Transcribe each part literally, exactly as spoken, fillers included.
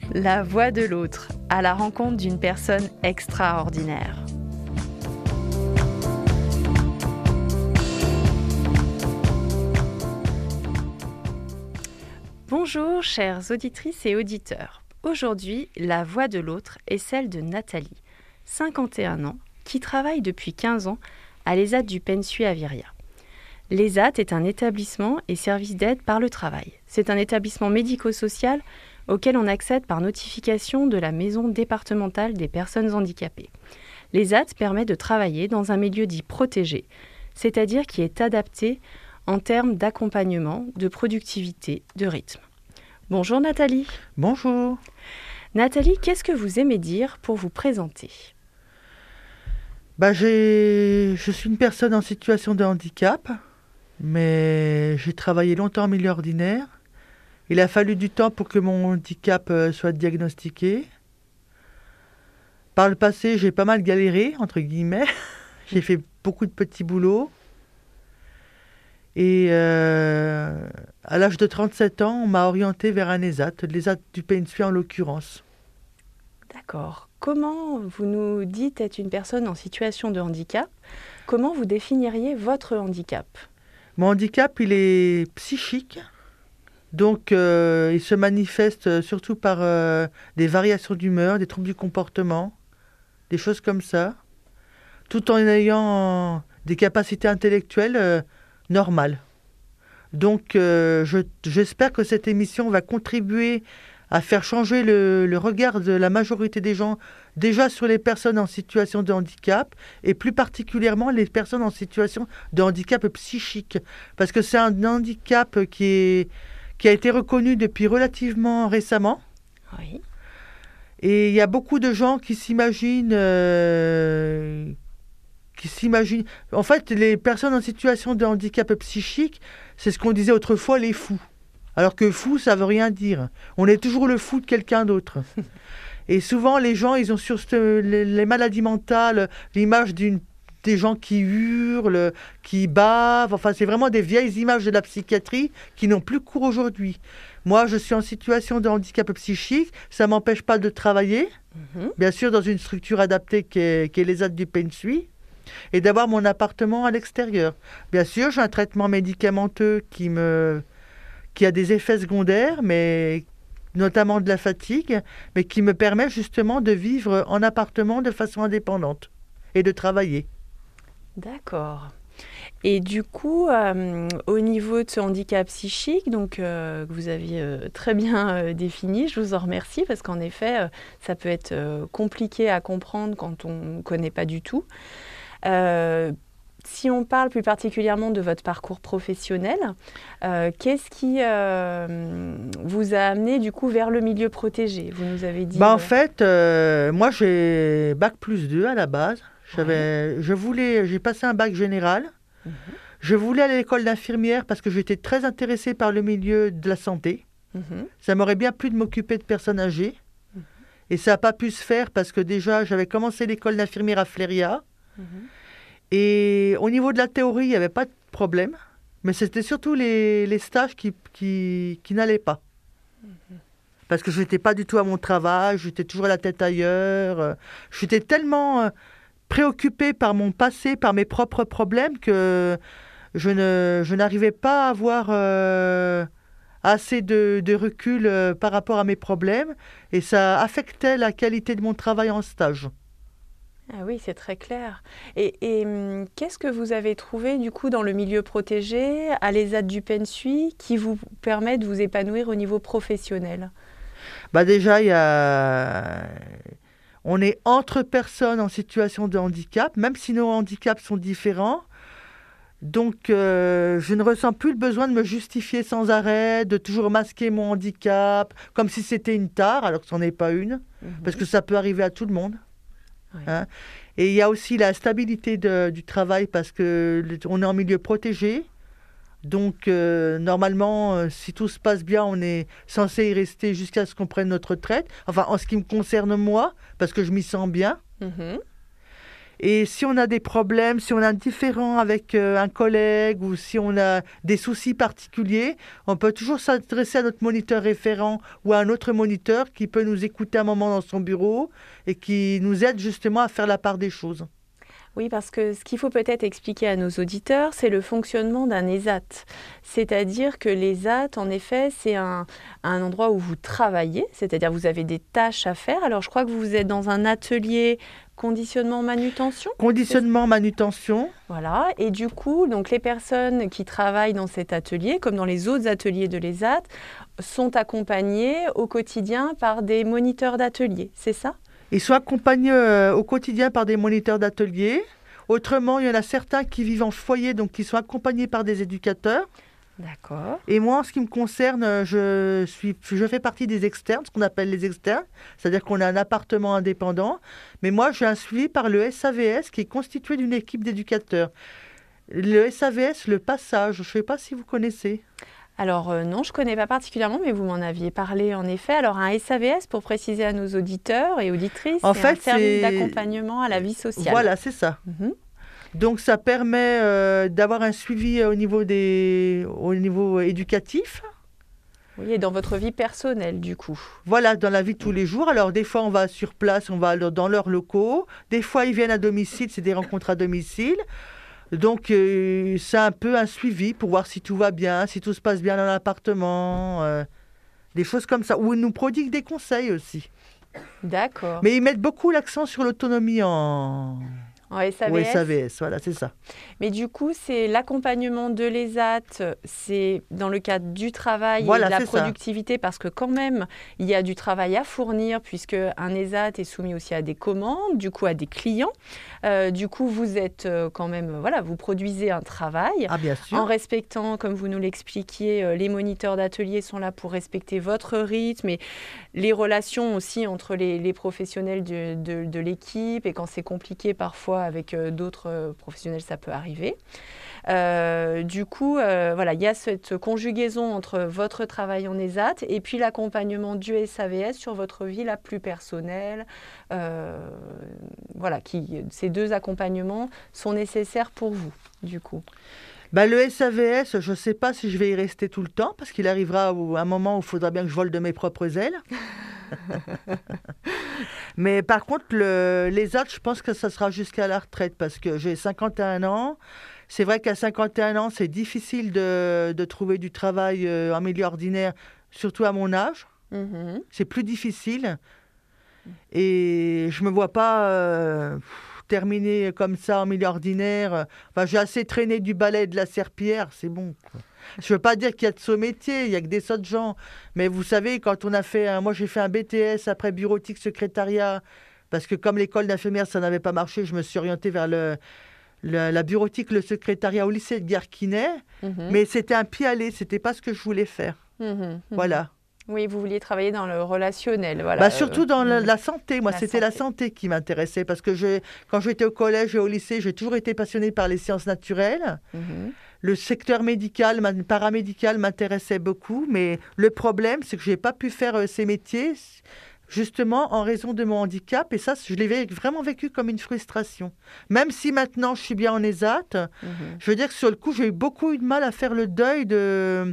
La voix de l'autre, à la rencontre d'une personne extraordinaire. Bonjour chères auditrices et auditeurs. Aujourd'hui, la voix de l'autre est celle de Nathalie, cinquante et un ans, qui travaille depuis quinze ans à l'E S A T du Pensuy à Viria. L'E S A T est un établissement et service d'aide par le travail. C'est un établissement médico-social auquel on accède par notification de la Maison départementale des personnes handicapées. L'E S A T permet de travailler dans un milieu dit protégé, c'est-à-dire qui est adapté en termes d'accompagnement, de productivité, de rythme. Bonjour Nathalie. Bonjour. Nathalie, qu'est-ce que vous aimez dire pour vous présenter ? Bah, j'ai... Je suis une personne en situation de handicap, mais j'ai travaillé longtemps en milieu ordinaire. Il a fallu du temps pour que mon handicap soit diagnostiqué. Par le passé, j'ai pas mal galéré, entre guillemets. J'ai fait beaucoup de petits boulots. Et euh, à l'âge de trente-sept ans, on m'a orienté vers un E S A T, l'E S A T du Pensuy en l'occurrence. D'accord. Comment vous nous dites être une personne en situation de handicap ? Comment vous définiriez votre handicap ? Mon handicap, il est psychique. Donc, euh, il se manifeste surtout par euh, des variations d'humeur, des troubles du comportement, des choses comme ça, tout en ayant des capacités intellectuelles euh, normales. Donc, euh, je, j'espère que cette émission va contribuer à faire changer le, le regard de la majorité des gens, déjà sur les personnes en situation de handicap, et plus particulièrement les personnes en situation de handicap psychique. Parce que c'est un handicap qui est... qui a été reconnu depuis relativement récemment. Oui. Et il y a beaucoup de gens qui s'imaginent... Euh, qui s'imaginent... En fait, les personnes en situation de handicap psychique, c'est ce qu'on disait autrefois, les fous. Alors que fou, ça veut rien dire. On est toujours le fou de quelqu'un d'autre. Et souvent, les gens, ils ont sur ce, les, les maladies mentales l'image d'une des gens qui hurlent, qui bavent, enfin c'est vraiment des vieilles images de la psychiatrie qui n'ont plus cours aujourd'hui. Moi, je suis en situation de handicap psychique, ça ne m'empêche pas de travailler, mmh. bien sûr dans une structure adaptée qui est, qui est l'E S A T du Pensuy, et d'avoir mon appartement à l'extérieur. Bien sûr, j'ai un traitement médicamenteux qui, me, qui a des effets secondaires, mais notamment de la fatigue, mais qui me permet justement de vivre en appartement de façon indépendante et de travailler. D'accord. Et du coup, euh, au niveau de ce handicap psychique, donc, euh, que vous aviez euh, très bien euh, défini, je vous en remercie parce qu'en effet, euh, ça peut être euh, compliqué à comprendre quand on ne connaît pas du tout. Euh, si on parle plus particulièrement de votre parcours professionnel, euh, qu'est-ce qui euh, vous a amené du coup vers le milieu protégé ? Vous nous avez dit... Bah, en euh... fait, euh, moi j'ai bac plus deux à la base. J'avais, ouais. je voulais, j'ai passé un bac général. Mmh. Je voulais aller à l'école d'infirmière parce que j'étais très intéressée par le milieu de la santé. Mmh. Ça m'aurait bien plu de m'occuper de personnes âgées. Mmh. Et ça n'a pas pu se faire parce que déjà, j'avais commencé l'école d'infirmière à Fléria. Mmh. Et au niveau de la théorie, il n'y avait pas de problème. Mais c'était surtout les, les stages qui, qui, qui n'allaient pas. Mmh. Parce que je n'étais pas du tout à mon travail, j'étais toujours la tête ailleurs. J'étais tellement... préoccupée par mon passé, par mes propres problèmes, que je, ne, je n'arrivais pas à avoir euh, assez de, de recul euh, par rapport à mes problèmes, et ça affectait la qualité de mon travail en stage. Ah oui, c'est très clair. Et, et hum, qu'est-ce que vous avez trouvé du coup dans le milieu protégé, à l'E S A T du Pensuy, qui vous permet de vous épanouir au niveau professionnel ? Bah déjà, il y a... On est entre personnes en situation de handicap, même si nos handicaps sont différents. Donc, euh, je ne ressens plus le besoin de me justifier sans arrêt, de toujours masquer mon handicap, comme si c'était une tare, alors que ce n'en est pas une, mmh. parce que ça peut arriver à tout le monde. Oui. Hein. Et il y a aussi la stabilité de, du travail, parce qu'on est en milieu protégé. Donc, euh, normalement, euh, si tout se passe bien, on est censé y rester jusqu'à ce qu'on prenne notre retraite. Enfin, en ce qui me concerne moi, parce que je m'y sens bien. Mmh. Et si on a des problèmes, si on a un différend avec euh, un collègue ou si on a des soucis particuliers, on peut toujours s'adresser à notre moniteur référent ou à un autre moniteur qui peut nous écouter un moment dans son bureau et qui nous aide justement à faire la part des choses. Oui, parce que ce qu'il faut peut-être expliquer à nos auditeurs, c'est le fonctionnement d'un E S A T. C'est-à-dire que les E S A T, en effet, c'est un, un endroit où vous travaillez, c'est-à-dire vous avez des tâches à faire. Alors, je crois que vous êtes dans un atelier conditionnement manutention. Conditionnement, manutention. Voilà, et du coup, donc les personnes qui travaillent dans cet atelier, comme dans les autres ateliers de l'E S A T, sont accompagnées au quotidien par des moniteurs d'atelier, c'est ça ? Ils sont accompagnés euh, au quotidien par des moniteurs d'atelier. Autrement, il y en a certains qui vivent en foyer, donc qui sont accompagnés par des éducateurs. D'accord. Et moi, en ce qui me concerne, je, suis, je fais partie des externes, ce qu'on appelle les externes, c'est-à-dire qu'on a un appartement indépendant. Mais moi, j'ai un suivi par le S A V S qui est constitué d'une équipe d'éducateurs. Le S A V S, le passage, je ne sais pas si vous connaissez. Alors euh, non, je ne connais pas particulièrement, mais vous m'en aviez parlé en effet. Alors un S A V S, pour préciser à nos auditeurs et auditrices, en c'est fait, un service c'est... d'accompagnement à la vie sociale. Voilà, c'est ça. Mm-hmm. Donc ça permet euh, d'avoir un suivi au niveau, des... au niveau éducatif. Oui, et dans votre vie personnelle, du coup. Voilà, dans la vie de tous les jours. Alors, des fois, on va sur place, on va dans leurs locaux. Des fois, ils viennent à domicile, c'est des rencontres à domicile. Donc, euh, c'est un peu un suivi pour voir si tout va bien, si tout se passe bien dans l'appartement, euh, des choses comme ça. Ou ils nous prodiguent des conseils aussi. D'accord. Mais ils mettent beaucoup l'accent sur l'autonomie en... En S A V S. Ou S A V S, voilà, c'est ça. Mais du coup, c'est l'accompagnement de l'E S A T, c'est dans le cadre du travail voilà, et de la c'est productivité, ça. Parce que quand même, il y a du travail à fournir, puisque un E S A T est soumis aussi à des commandes, du coup à des clients. Euh, du coup, vous êtes euh, quand même, voilà, vous produisez un travail. Ah, bien sûr. En respectant, comme vous nous l'expliquiez, euh, les moniteurs d'atelier sont là pour respecter votre rythme et les relations aussi entre les, les professionnels de, de, de l'équipe. Et quand c'est compliqué parfois, avec euh, d'autres euh, professionnels, ça peut arriver. Euh, du coup, euh, voilà, il y a cette conjugaison entre votre travail en E S A T et puis l'accompagnement du S A V S sur votre vie la plus personnelle. Euh, voilà, qui, ces deux accompagnements sont nécessaires pour vous, du coup. Bah, le S A V S, je ne sais pas si je vais y rester tout le temps, parce qu'il arrivera un moment où il faudra bien que je vole de mes propres ailes. Mais par contre, le, les autres, je pense que ça sera jusqu'à la retraite, parce que j'ai cinquante et un ans. C'est vrai qu'à cinquante et un ans, c'est difficile de, de trouver du travail euh, en milieu ordinaire, surtout à mon âge. Mm-hmm. C'est plus difficile. Et je ne me vois pas... Euh, terminer comme ça en milieu ordinaire. Enfin, j'ai assez traîné du ballet et de la serpillière, c'est bon, quoi. Je ne veux pas dire qu'il y a de ce métier, il y a que des sots gens. Mais vous savez, quand on a fait... Un, moi, j'ai fait un B T S après bureautique secrétariat, parce que comme l'école d'infirmière, ça n'avait pas marché, je me suis orientée vers le, le, la bureautique, le secrétariat au lycée de Guerquinet. Mm-hmm. Mais c'était un pied-aller, ce n'était pas ce que je voulais faire. Mm-hmm. Voilà. Oui, vous vouliez travailler dans le relationnel. Voilà. Bah, surtout dans la, la santé. Moi, la c'était santé. la santé qui m'intéressait. Parce que je, quand j'étais au collège et au lycée, j'ai toujours été passionnée par les sciences naturelles. Mm-hmm. Le secteur médical, paramédical m'intéressait beaucoup. Mais le problème, c'est que je n'ai pas pu faire euh, ces métiers, justement, en raison de mon handicap. Et ça, je l'ai vraiment vécu comme une frustration. Même si maintenant, je suis bien en E S A T, mm-hmm. je veux dire que sur le coup, j'ai eu beaucoup de mal à faire le deuil de...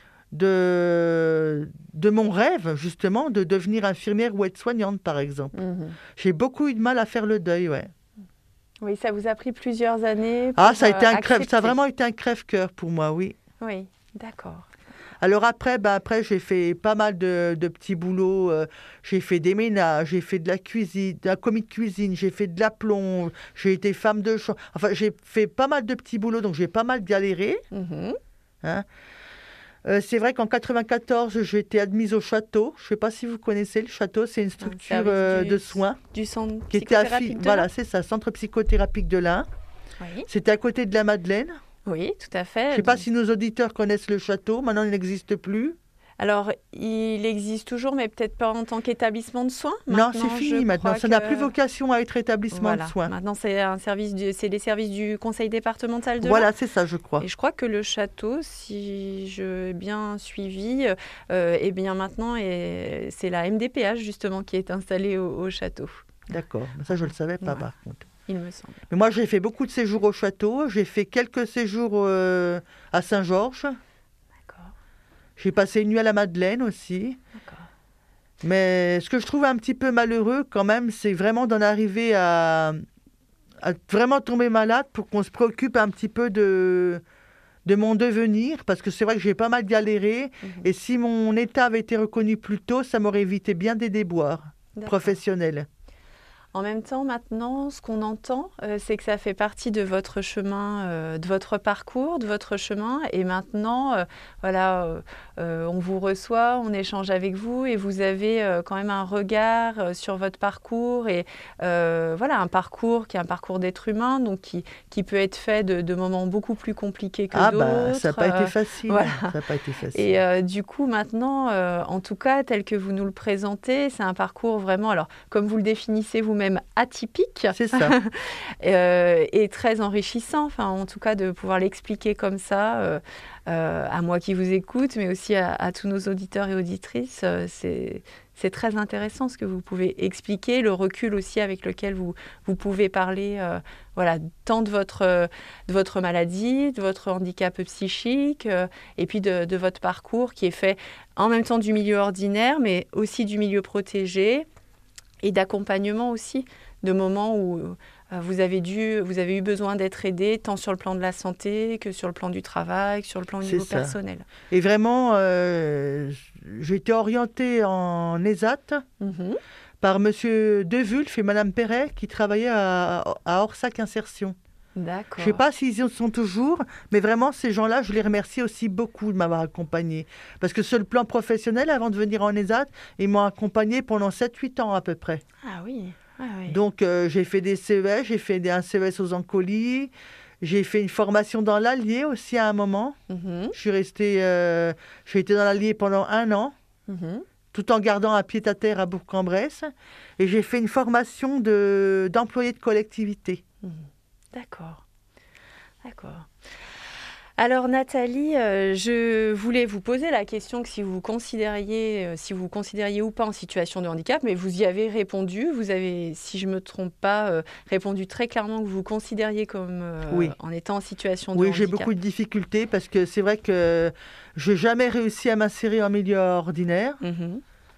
De, de mon rêve, justement, de devenir infirmière ou aide-soignante, par exemple. Mmh. J'ai beaucoup eu de mal à faire le deuil, ouais. Oui, ça vous a pris plusieurs années pour Ah, ça a, été un accepter. crève, ça a vraiment été un crève-cœur pour moi, oui. Oui, d'accord. Alors après, ben après j'ai fait pas mal de, de petits boulots. Euh, j'ai fait des ménages, j'ai fait de la cuisine, de la commis de cuisine, j'ai fait de la plombe, j'ai été femme de chambre. Enfin, j'ai fait pas mal de petits boulots, donc j'ai pas mal galéré. Mmh. Hein. Euh, c'est vrai qu'en quatre-vingt-quatorze, j'ai été admise au château. Je ne sais pas si vous connaissez le château, c'est une structure euh, du, de soins. Du centre qui psychothérapique était de Voilà, c'est ça, centre psychothérapique de l'Ain. Oui. C'était à côté de la Madeleine. Oui, tout à fait. Je ne sais pas si nos auditeurs connaissent le château. Maintenant, il n'existe plus. Alors, il existe toujours, mais peut-être pas en tant qu'établissement de soins. Maintenant, non, c'est fini maintenant. Ça que... n'a plus vocation à être établissement voilà. de soins. Maintenant, c'est un service du... c'est les services du conseil départemental de Voilà, l'Ain. c'est ça, je crois. Et je crois que le château, si j'ai bien suivi, euh, eh bien maintenant, et... c'est la M D P H justement qui est installée au, au château. D'accord, ça je ne le savais pas, voilà. Par contre. il me semble. Mais moi, j'ai fait beaucoup de séjours au château. J'ai fait quelques séjours euh, à Saint-Georges. D'accord. J'ai passé une nuit à la Madeleine aussi. D'accord. Mais ce que je trouve un petit peu malheureux quand même, c'est vraiment d'en arriver à, à vraiment tomber malade pour qu'on se préoccupe un petit peu de, de mon devenir. Parce que c'est vrai que j'ai pas mal galéré. Mhm. Et si mon état avait été reconnu plus tôt, ça m'aurait évité bien des déboires D'accord. professionnels. En même temps, maintenant, ce qu'on entend, euh, c'est que ça fait partie de votre chemin, euh, de votre parcours, de votre chemin. Et maintenant, euh, voilà, euh, euh, on vous reçoit, on échange avec vous et vous avez euh, quand même un regard euh, sur votre parcours et euh, voilà, un parcours qui est un parcours d'être humain, donc qui, qui peut être fait de, de moments beaucoup plus compliqués que Ah d'autres. bah, ça n'a pas euh, été facile. voilà. Ça n'a pas été facile. Et euh, du coup, maintenant, euh, en tout cas, tel que vous nous le présentez, c'est un parcours vraiment, alors, comme vous le définissez vous-même, atypique. C'est ça. euh, et très enrichissant, enfin, en tout cas, de pouvoir l'expliquer comme ça, euh, euh, à moi qui vous écoute, mais aussi à, à tous nos auditeurs et auditrices. Euh, c'est, c'est très intéressant ce que vous pouvez expliquer, le recul aussi avec lequel vous, vous pouvez parler, euh, voilà, tant de votre, de votre maladie, de votre handicap psychique, euh, et puis de, de votre parcours qui est fait en même temps du milieu ordinaire, mais aussi du milieu protégé, et d'accompagnement aussi, de moments où euh, vous avez dû, vous avez eu besoin d'être aidé, tant sur le plan de la santé que sur le plan du travail, que sur le plan au niveau ça. personnel. Et vraiment, euh, j'ai été orientée en ESAT Mm-hmm. par Monsieur Devulf et Madame Perret qui travaillaient à, à Orsac Insertion. D'accord. Je ne sais pas s'ils y sont toujours, mais vraiment, ces gens-là, je les remercie aussi beaucoup de m'avoir accompagné. Parce que sur le plan professionnel, avant de venir en ESAT, ils m'ont accompagné pendant sept huit ans à peu près. Ah oui, ah oui. Donc, euh, j'ai fait des C E S, j'ai fait des, un C E S aux Ancolies, j'ai fait une formation dans l'Allier aussi à un moment. Mm-hmm. Je suis restée, euh, j'ai été dans l'Allier pendant un an, Mm-hmm. tout en gardant un pied-à-terre à Bourg-en-Bresse. Et j'ai fait une formation de, d'employé de collectivité. Mm-hmm. D'accord. D'accord. Alors Nathalie, euh, je voulais vous poser la question que si vous considériez, euh, si vous considériez ou pas en situation de handicap, mais vous y avez répondu. Vous avez, si je ne me trompe pas, euh, répondu très clairement que vous vous considériez comme euh, Oui. en étant en situation de Oui, handicap. j'ai beaucoup de difficultés parce que c'est vrai que je n'ai jamais réussi à m'insérer en milieu ordinaire. Mm-hmm.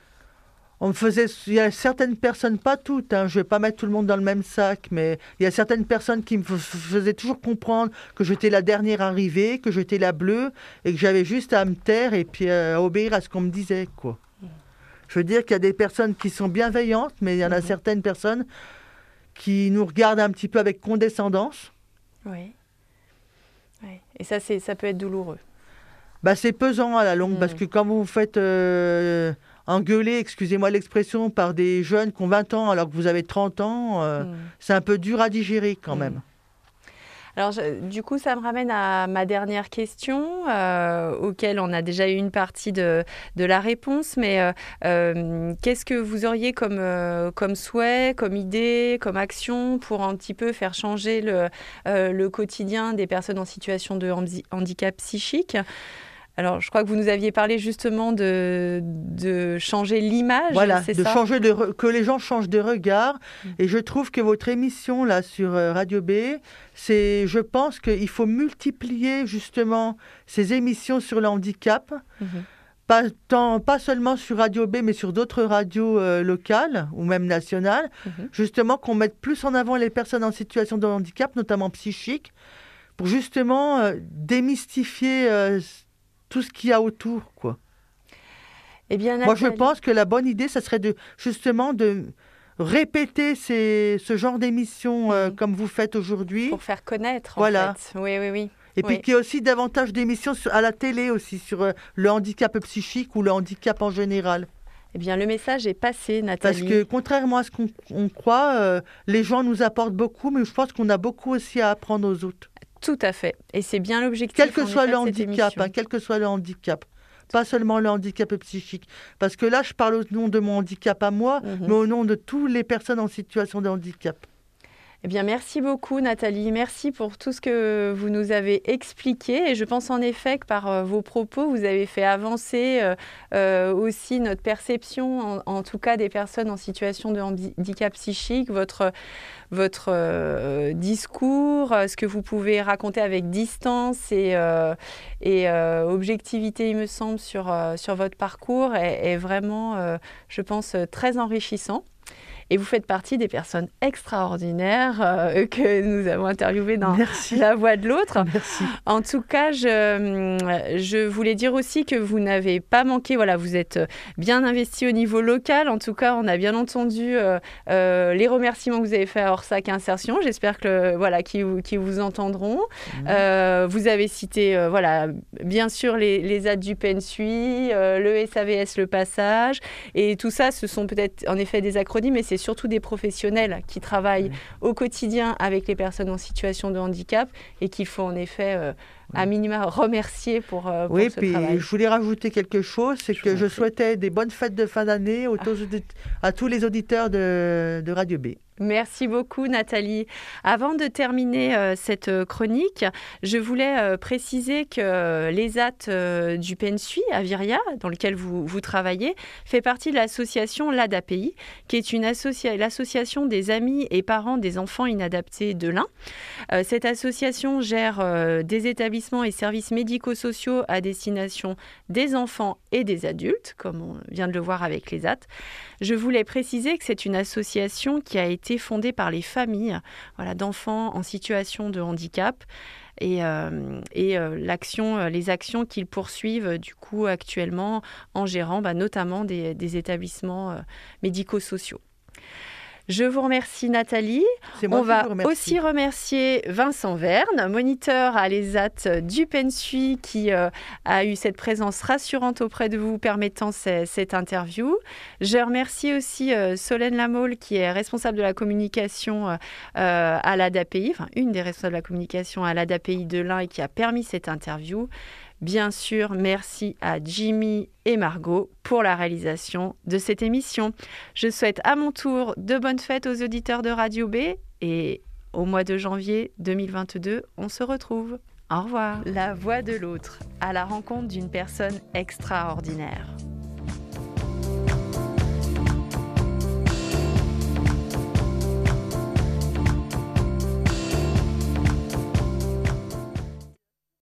On me faisait, il y a certaines personnes, pas toutes, hein, je ne vais pas mettre tout le monde dans le même sac, mais il y a certaines personnes qui me f- faisaient toujours comprendre que j'étais la dernière arrivée, que j'étais la bleue, et que j'avais juste à me taire et puis euh, à obéir à ce qu'on me disait, quoi. Mmh. Je veux dire qu'il y a des personnes qui sont bienveillantes, mais il y en a mmh. certaines personnes qui nous regardent un petit peu avec condescendance. Oui. Oui. Et ça, c'est, ça peut être douloureux. Bah, c'est pesant à la longue, Mmh. parce que quand vous vous faites... Euh, engueuler, excusez-moi l'expression, par des jeunes qui ont vingt ans alors que vous avez trente ans, euh, mmh. c'est un peu dur à digérer quand mmh. même. Alors, je, du coup, ça me ramène à ma dernière question, euh, auquel on a déjà eu une partie de, de la réponse, mais euh, euh, qu'est-ce que vous auriez comme, euh, comme souhait, comme idée, comme action pour un petit peu faire changer le, euh, le quotidien des personnes en situation de handicap psychique ? Alors, je crois que vous nous aviez parlé justement de, de changer l'image, voilà, c'est de ça changer de re- que les gens changent de regard. Mmh. Et je trouve que votre émission là sur euh, Radio B, c'est, je pense qu'il faut multiplier justement ces émissions sur le handicap. Mmh. Pas, tant, pas seulement sur Radio B, mais sur d'autres radios euh, locales ou même nationales. Mmh. Justement, qu'on mette plus en avant les personnes en situation de handicap, notamment psychique, pour justement euh, démystifier... Euh, tout ce qu'il y a autour, quoi. Eh bien, Moi, je pense que la bonne idée, ça serait de, justement de répéter ces, ce genre d'émissions euh, mmh. comme vous faites aujourd'hui. Pour faire connaître, voilà. en fait. Oui, oui, oui. Et oui. puis qu'il y ait aussi davantage d'émissions sur, à la télé aussi, sur euh, le handicap psychique ou le handicap en général. Eh bien, le message est passé, Nathalie. Parce que, contrairement à ce qu'on on croit, euh, les gens nous apportent beaucoup, mais je pense qu'on a beaucoup aussi à apprendre aux autres. Tout à fait. Et c'est bien l'objectif. Quel que soit le handicap, hein, quel que soit le handicap. Pas seulement le handicap psychique. Parce que là, je parle au nom de mon handicap à moi, mmh. mais au nom de toutes les personnes en situation de handicap. Eh bien, merci beaucoup, Nathalie. Merci pour tout ce que vous nous avez expliqué. Et je pense en effet que par euh, vos propos, vous avez fait avancer euh, euh, aussi notre perception, en, en tout cas des personnes en situation de handicap psychique, votre, votre euh, discours, ce que vous pouvez raconter avec distance et, euh, et euh, objectivité, il me semble, sur, euh, sur votre parcours est, est vraiment, euh, je pense, très enrichissant. Et vous faites partie des personnes extraordinaires euh, que nous avons interviewées dans Merci. La Voix de l'autre. Merci. En tout cas, je, je voulais dire aussi que vous n'avez pas manqué. Voilà, vous êtes bien investi au niveau local. En tout cas, on a bien entendu euh, euh, les remerciements que vous avez faits à Orsac Insertion. J'espère que voilà, qu'ils vous, qu'ils vous entendront. Mmh. Euh, vous avez cité, euh, voilà, bien sûr, les, les A D du Pensui, euh, le S A V S, le Passage. Et tout ça, ce sont peut-être en effet des acronymes, mais c'est surtout des professionnels qui travaillent oui. au quotidien avec les personnes en situation de handicap et qu'il faut en effet, euh, oui. à minima, remercier pour, euh, pour oui, ce puis travail. Je voulais rajouter quelque chose, c'est je que je prie. souhaitais des bonnes fêtes de fin d'année ah. à tous les auditeurs de, de Radio B. Merci beaucoup, Nathalie. Avant de terminer euh, cette chronique, je voulais euh, préciser que l'E S A T euh, du Pensui à Viria, dans lequel vous, vous travaillez, fait partie de l'association l'A D A P I, qui est une associa- l'association des amis et parents des enfants inadaptés de l'Ain. Euh, cette association gère euh, des établissements et services médico-sociaux à destination des enfants et des adultes, comme on vient de le voir avec l'E S A T. Je voulais préciser que c'est une association qui a été fondée par les familles voilà, d'enfants en situation de handicap et, euh, et euh, l'action, les actions qu'ils poursuivent du coup actuellement en gérant bah, notamment des, des établissements euh, médico-sociaux. Je vous remercie, Nathalie. C'est moi On va qui vous remercie. aussi remercier Vincent Verne, moniteur à l'E S A T du Pensui, qui euh, a eu cette présence rassurante auprès de vous, permettant c- cette interview. Je remercie aussi euh, Solène Lamole, qui est responsable de la communication euh, à l'A D A P I, enfin une des responsables de la communication à l'A D A P I de l'Ain et qui a permis cette interview. Bien sûr, merci à Jimmy et Margot pour la réalisation de cette émission. Je souhaite à mon tour de bonnes fêtes aux auditeurs de Radio B et au mois de janvier deux mille vingt-deux, on se retrouve. Au revoir. La voix de l'autre, à la rencontre d'une personne extraordinaire.